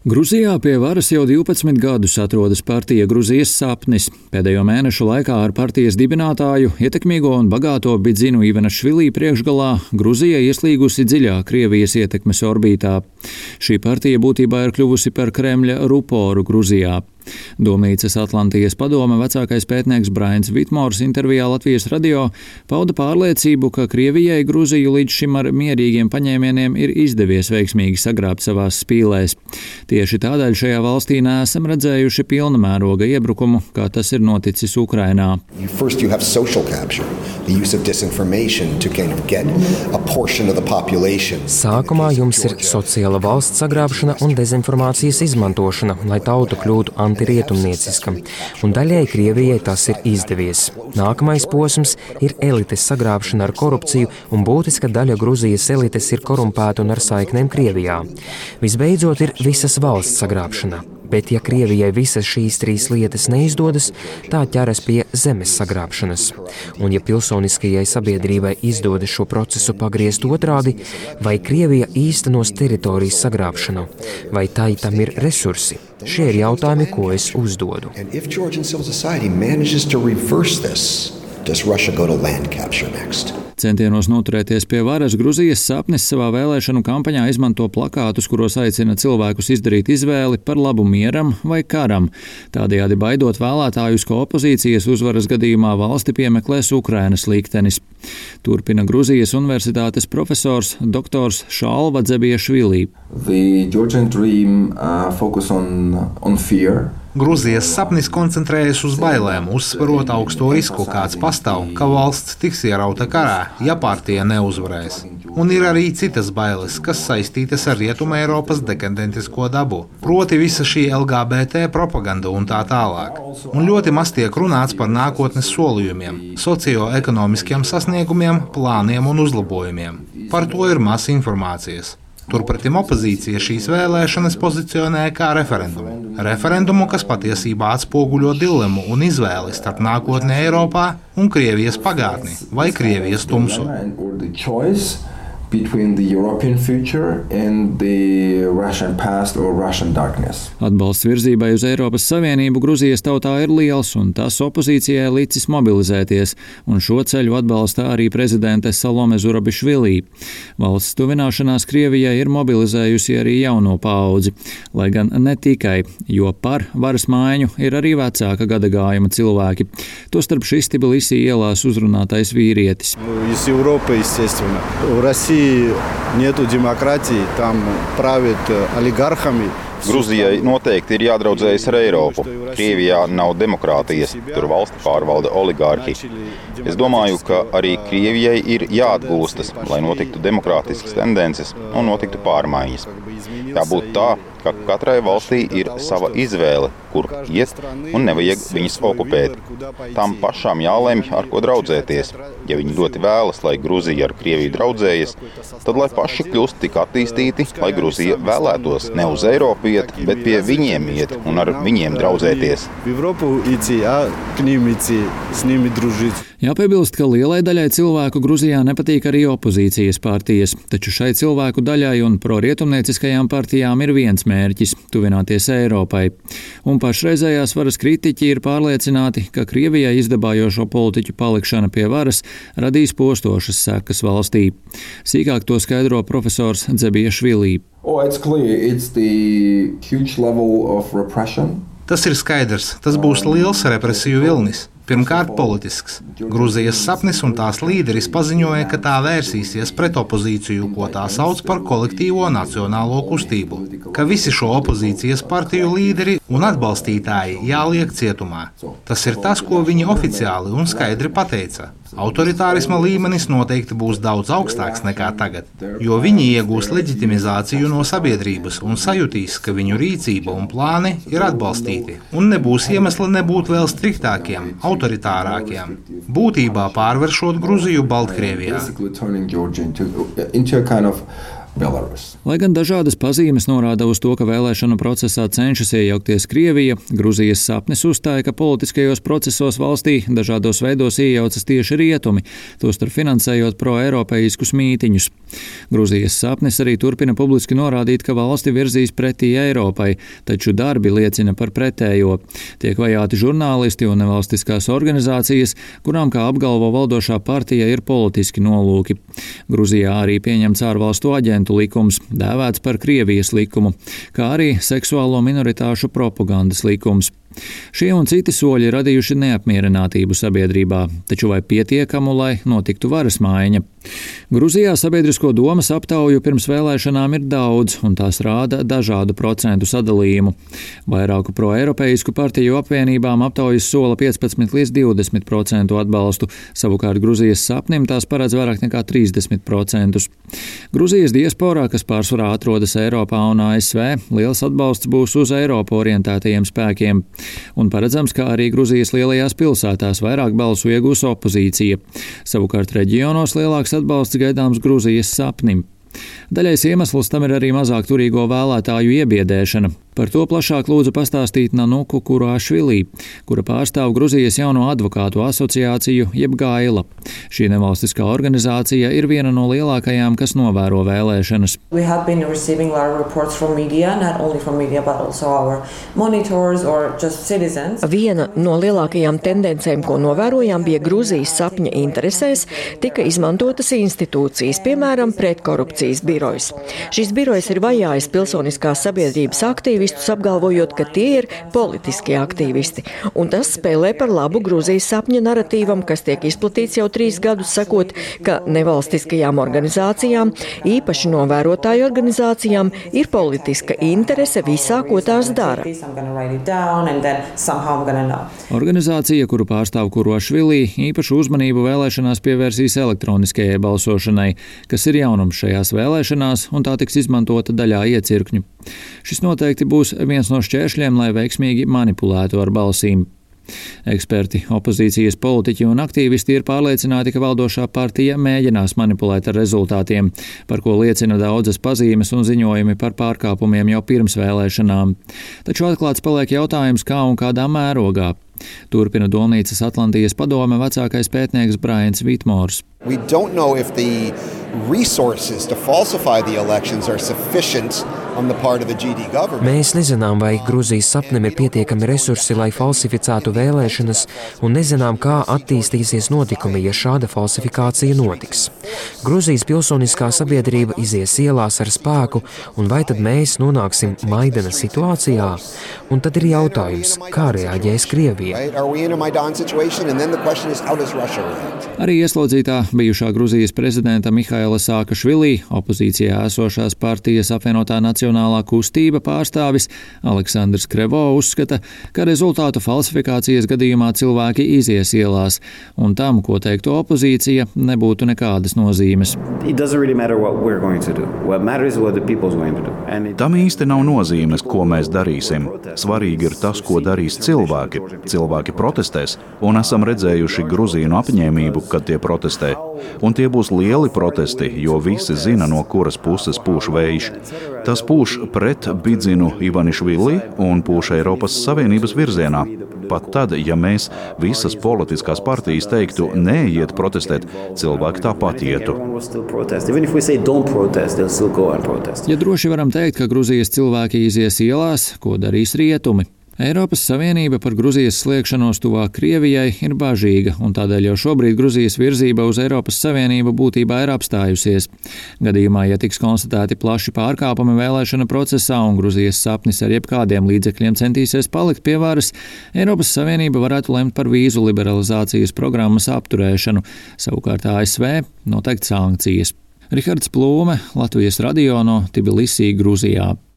Gruzijā pie varas jau 12 gadus atrodas partija Gruzijas sapnis. Pēdējo mēnešu laikā ar partijas dibinātāju, ietekmīgo un bagāto Bidzinu Ivanašvilī priekšgalā Gruzija ieslīgusi dziļā Krievijas ietekmes orbītā. Šī partija būtībā ir kļuvusi par Kremļa ruporu Gruzijā. Domnīcas Atlantijas padome vecākais pētnieks Brains Vitmors intervijā Latvijas radio pauda pārliecību, ka Krievijai Gruziju līdz šim ar mierīgiem paņēmieniem ir izdevies veiksmīgi sagrābt savās spīlēs. Tieši tādēļ šajā valstī neesam redzējuši pilna mēroga iebrukumu, kā tas ir noticis Ukrainā. Sākumā jums ir sociāla valsts sagrābšana un dezinformācijas izmantošana, lai tauta kļūtu antirietumnieciska, un daļai Krievijai tas ir izdevies. Nākamais posms ir elites sagrābšana ar korupciju, un būtiska daļa Gruzijas elites ir korumpēta un ar saiknēm Krievijā. Visbeidzot ir visas valsts sagrābšana. Bet ja Krievijai visas šīs trīs lietas neizdodas, tā ķeras pie zemes sagrābšanas. Un ja pilsoniskajai sabiedrībai izdodas šo procesu pagriezt otrādi, vai Krievija īstenos teritorijas sagrābšanu, vai tai tam ir resursi? Šie ir jautājumi, ko es uzdodu. Centienos noturēties pie varas Gruzijas sapnis savā vēlēšanu kampaņā izmanto plakātus, kuros aicina cilvēkus izdarīt izvēli par labu mieram vai karam, tādējādi baidot vēlētājus, ka opozīcijas uzvaras gadījumā valsti piemeklēs Ukrainas liktenis. Turpina Gruzijas universitātes profesors doktors Šalva Dzebiešvili. Gruzijas sapnis koncentrējas uz bailēm, uzsverot augsto risku, kāds pastāv, ka valsts tiks ierauta karā, ja partija neuzvarēs. Un ir arī citas bailes, kas saistītas ar Rietuma Eiropas dekadentisko dabu, proti visa šī LGBT propaganda un tā tālāk. Un ļoti maz tiek runāts par nākotnes solījumiem, socioekonomiskiem sasniegumiem, plāniem un uzlabojumiem. Par to ir maz informācijas. Turpretim opozīcija šīs vēlēšanas pozicionē kā referendumu. Referendumu, kas patiesībā atspoguļo dilemmu un izvēli starp nākotni Eiropā un Krievijas pagātni vai Krievijas tumsu. Atbalsts virzībai uz Eiropas Savienību Gruzijas tautā ir liels, un tas opozīcijai licis mobilizēties, un šo ceļu atbalsta arī prezidente Salome Zurabišvili. Valsts tuvināšanās Krievijai ir mobilizējusi arī jauno paudzi, lai gan ne tikai, jo par varas maiņu ir arī vecāka gadagājuma cilvēki. Tostarp šis Tbilisī ielās uzrunātais vīrietis. Нету демократии, там правят олигархами. Gruzijai noteikti ir jādraudzējas ar Eiropu. Krievijā nav demokrātijas, tur valsti pārvalda oligārhi. Es domāju, ka arī Krievijai ir jāatgūstas, lai notiktu demokrātiskas tendences un notiktu pārmaiņas. Jābūt tā, ka katrai valstī ir sava izvēle, kur iet, un nevajag viņas okupēt. Tām pašām jālemj, ar ko draudzēties. Ja viņi ļoti vēlas, lai Gruzija ar Krieviju draudzējas, tad lai paši kļūst tik attīstīti, lai Gruzija vēlētos ne uz Eiropu iet, bet pie viņiem iet un ar viņiem draudzēties. Jāpiebilst, ka lielai daļai cilvēku Gruzijā nepatīk arī opozīcijas partijas, taču šai cilvēku daļai un prorietumnieciskajām partijām ir viens mērķis – tuvināties Eiropai. Un pašreizējās varas kritiķi ir pārliecināti, ka Krievijai izdabājošo politiķu palikšana pie varas radīs postošas sekas valstī. Sīkāk to skaidro profesors Dzebiešvili. Tas ir skaidrs, tas būs liels represiju vilnis. Pirmkārt, politisks. Gruzijas sapnis un tās līderis paziņoja, ka tā vērsīsies pret opozīciju, ko tā sauc par kolektīvo nacionālo kustību, ka visi šo opozīcijas partiju līderi un atbalstītāji jāliek cietumā. Tas ir tas, ko viņi oficiāli un skaidri pateica. Autoritārisma līmenis noteikti būs daudz augstāks nekā tagad, jo viņi iegūs leģitimizāciju no sabiedrības un sajutīs, ka viņu rīcība un plāni ir atbalstīti, un nebūs iemesla nebūt vēl striktākiem, autoritārākiem, būtībā pārvēršot Gruziju Baltkrievijā. Lai gan dažādas pazīmes norāda uz to, ka vēlēšanu procesā cenšas iejaukties Krievija, Gruzijas sapnis uzstāja, ka politiskajos procesos valstī dažādos veidos iejaucas tieši rietumi, tostarp finansējot pro-eiropeiskus mītiņus. Gruzijas sapnis arī turpina publiski norādīt, ka valsti virzīs pretī Eiropai, taču darbi liecina par pretējo. Tiek vajāti žurnālisti un nevalstiskās organizācijas, kurām, kā apgalvo valdošā partija, ir politiski nolūki. Gruzijā arī pieņemts ārvalstu aģentu likums, dēvēts par Krievijas likumu, kā arī seksuālo minoritāšu propagandas likums. Šie un citi soļi radījuši neapmierinātību sabiedrībā, taču vai pietiekamu, lai notiktu varas maiņa? Gruzijā sabiedrisko domas aptauju pirms vēlēšanām ir daudz, un tās rāda dažādu procentu sadalījumu. Vairāku pro-eiropeisku partiju apvienībām aptaujas sola 15 līdz 20% atbalstu, savukārt Gruzijas sapnim tās paredz vairāk nekā 30%. Gruzijas diasporā, kas pārsvarā atrodas Eiropā un ASV, liels atbalsts būs uz Eiropu orientētajiem spēkiem. Un paredzams, ka arī Gruzijas lielajās pilsētās vairāk balsu iegūs opozīcija. Savukārt reģionos lielāks atbalsts gaidāms Gruzijas sapnim. Daļais iemesls tam ir arī mazāk turīgo vēlētāju iebiedēšana. Par to plašāk lūdzu pastāstīt Nanuku Kurāšvilī, kura pārstāv Gruzijas jauno advokātu asociāciju jeb Gaila. Šī nevalstiskā organizācija ir viena no lielākajām, kas novēro vēlēšanas. Viena no lielākajām tendencēm, ko novērojām, bija Gruzijas sapņa interesēs, tika izmantotas institūcijas, piemēram, pretkorupcijas birojs. Šis birojs ir vajājis pilsoniskās sabiedrības aktīvistus, apgalvojot, ka tie ir politiskie aktīvisti. Un tas spēlē par labu Gruzijas sapņa naratīvam, kas tiek izplatīts jau 3 gadus, sakot, ka nevalstiskajām organizācijām, īpaši novērotāju organizācijām, ir politiska interese visā, ko tās dara. Organizācija, kuru pārstāv Kurāšvilī, īpašu uzmanību vēlēšanās pievērsīs elektroniskajai balsošanai, kas ir jaunums šajās vēlēšanās, un tā tiks izmantota daļā iecirkņu. Šis noteikti būs viens no šķēršļiem, lai veiksmīgi manipulētu ar balsīm. Eksperti, opozīcijas politiķi un aktīvisti ir pārliecināti, ka valdošā partija mēģinās manipulēt ar rezultātiem, par ko liecina daudzas pazīmes un ziņojumi par pārkāpumiem jau pirms vēlēšanām. Taču atklāts paliek jautājums, kā un kādā mērogā. Turpina Dolnīcas Atlantijas padome vecākais pētnieks Brains Vitmors. We don't know if the resources to falsify the elections are sufficient on the part of the GD government. Mēs nezinām, vai Gruzijas sapnim ir pietiekami resursi, lai falsificētu vēlēšanas, un nezinām, kā attīstīsies notikumi, ja šāda falsifikācija notiks. Gruzijas pilsoniskā sabiedrība izies ielās ar spēku, un vai tad mēs nonāksim Maidana situācijā? Un tad ir jautājums, kā reaģēs Krievija? Arī ieslodzītā bijušā Gruzijas prezidenta Mihaila Saakašvilī, opozīcijā esošās partijas apvienotā Nacionālā kustība pārstāvis Aleksandrs Krevo uzskata, ka rezultātu falsifikācijas gadījumā cilvēki izies ielās, un tam, ko teiktu opozīcija, nebūtu nekādas nozīmes. Tam īsti nav nozīmes, ko mēs darīsim. Svarīgi ir tas, ko darīs cilvēki. Cilvēki protestēs, un esam redzējuši gruzīnu apņēmību, kad tie protestē. Un tie būs lieli protesti, jo visi zina, no kuras puses pūš vējš. Tas pūš pret Bidzinu Ivanišvili un pūš Eiropas Savienības virzienā. Pat tad, ja mēs visas politiskās partijas teiktu neiet protestēt, cilvēki tāpat ietu. Ja droši varam teikt, ka Gruzijas cilvēki izies ielās, ko darīs rietumi? Eiropas Savienība par Gruzijas sliekšanos tuvāk Krievijai ir bažīga, un tādēļ jau šobrīd Gruzijas virzība uz Eiropas Savienību būtībā ir apstājusies. Gadījumā, ja tiks konstatēti plaši pārkāpumi vēlēšana procesā un Gruzijas sapnis ar jebkādiem līdzekļiem centīsies palikt pie varas, Eiropas Savienība varētu lemt par vīzu liberalizācijas programmas apturēšanu, savukārt ASV noteikt sankcijas. Rihards Plūme, Latvijas radio no Tbilisī, Gruzijā.